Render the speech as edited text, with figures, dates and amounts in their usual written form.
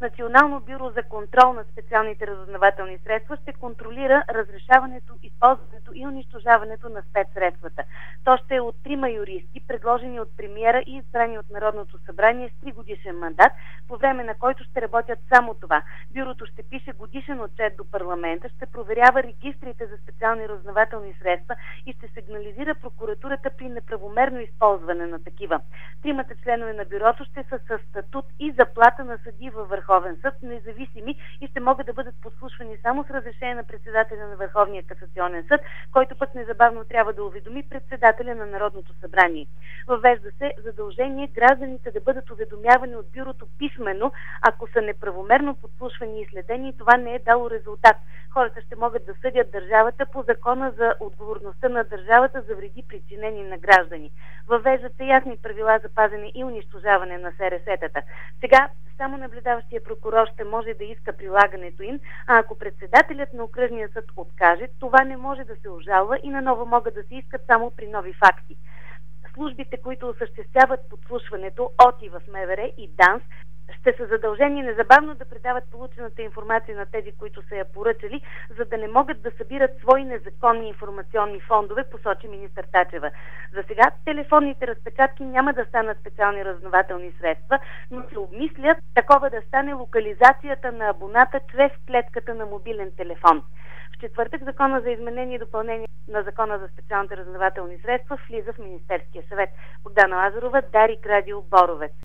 Национално бюро за контрол на специалните разузнавателни средства ще контролира разрешаването, използването и унищожаването на спецсредствата. То ще е от 3 юристи, предложени от премиера и избрани от Народното събрание с 3-годишен мандат, по време на който ще работят само това. Бюрото ще пише годишен отчет до парламента, ще проверява регистрите за специални разузнавателни средства и ще сигнализира прокуратурата при неправомерно използване на такива. 3 членове на бюрото ще са със статут и заплата на съдии във Върховен съд, независими, и ще могат да бъдат подслушвани само с разрешение на председателя на Върховния касационен съд, който пък незабавно трябва да уведоми председателя на Народното събрание. Въвежда се задължение гражданите да бъдат уведомявани от бюрото писмено, ако са неправомерно подслушвани и следени, и това не е дало резултат. Хората ще могат да съдят държавата по закона за отговорността на държавата за вреди, причинени на граждани. Въвеждат се ясни правила за пазене и унищожаване на СРС-тата. Сега само наблюдаващия прокурор ще може да иска прилагането им, а ако председателят на окръжния съд откаже, това не може да се обжалва и наново могат да се искат само при нови факти. Службите, които осъществяват подслушването, ОТИ в МВР и ДАНС, ще са задължени незабавно да предават получената информация на тези, които са я поръчали, за да не могат да събират свои незаконни информационни фондове, посочи министър Тачева. За сега телефонните разпечатки няма да станат специални разузнавателни средства, но се обмислят такова да стане локализацията на абоната чрез клетката на мобилен телефон. В четвъртък Закона за изменение и допълнение на Закона за специалните разузнавателни средства влиза в Министерския съвет. Богдана Лазарова, Дарик, Радио Боровец.